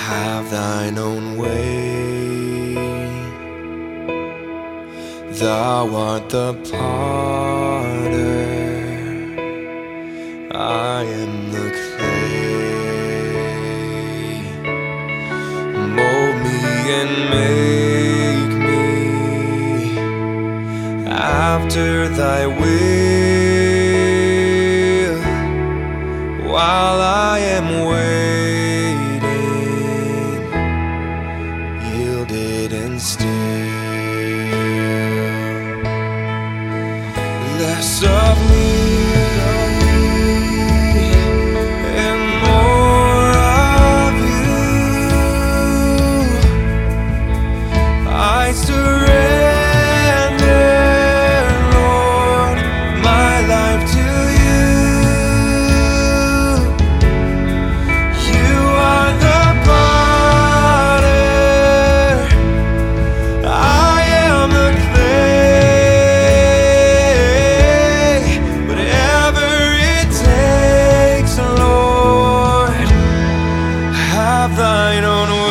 Have thine own way. Thou art the potter, I am the clay. Mold me and make me after thy will, while I am waiting, yielded and still. Less of me and more of you. I surrender, Lord, my life to you. You are the potter, I am the clay. Whatever it takes, Lord, have thine own way.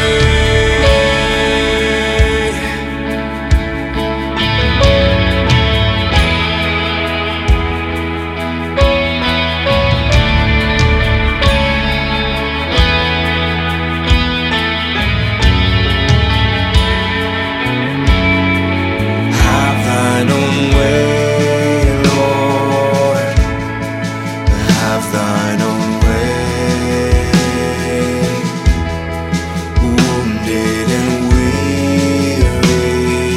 Have thine own way, Lord. Have thine own way. Wounded and weary,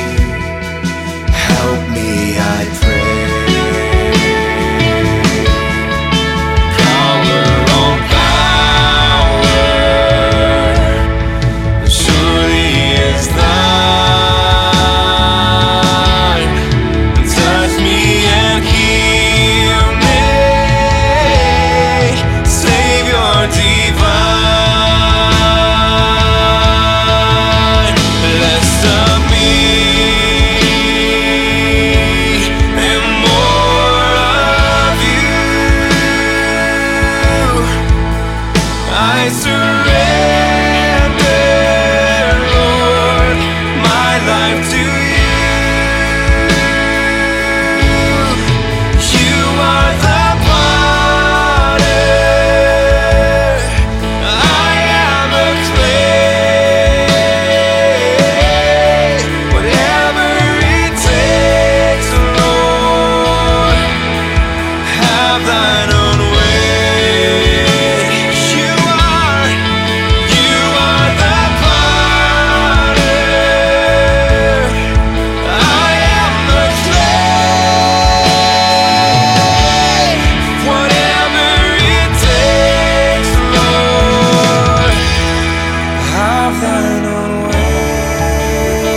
help me, I pray. Power on power surely is thine. Touch me and heal me, Savior divine. Less of me and more of you. I surrender, Lord, my life to you. You are the potter, I am the clay. Whatever it takes, Lord, have thine own way. You are the potter, I am the clay. Whatever it takes, Lord, have thine own way.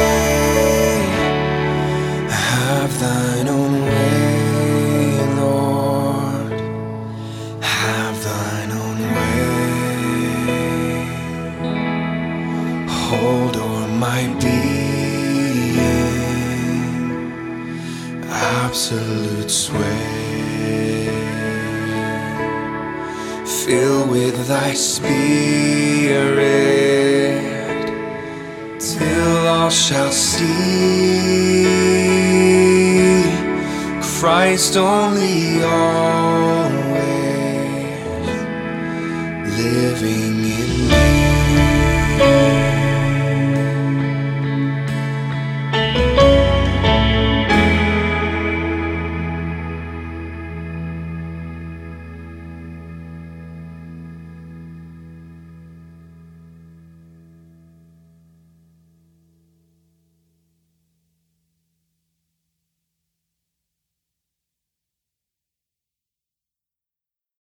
Have thine own way, Lord. Have thine own way. Hold o'er my being, absolute sway. Fill with thy spirit, till all shall see Christ only, always living in me.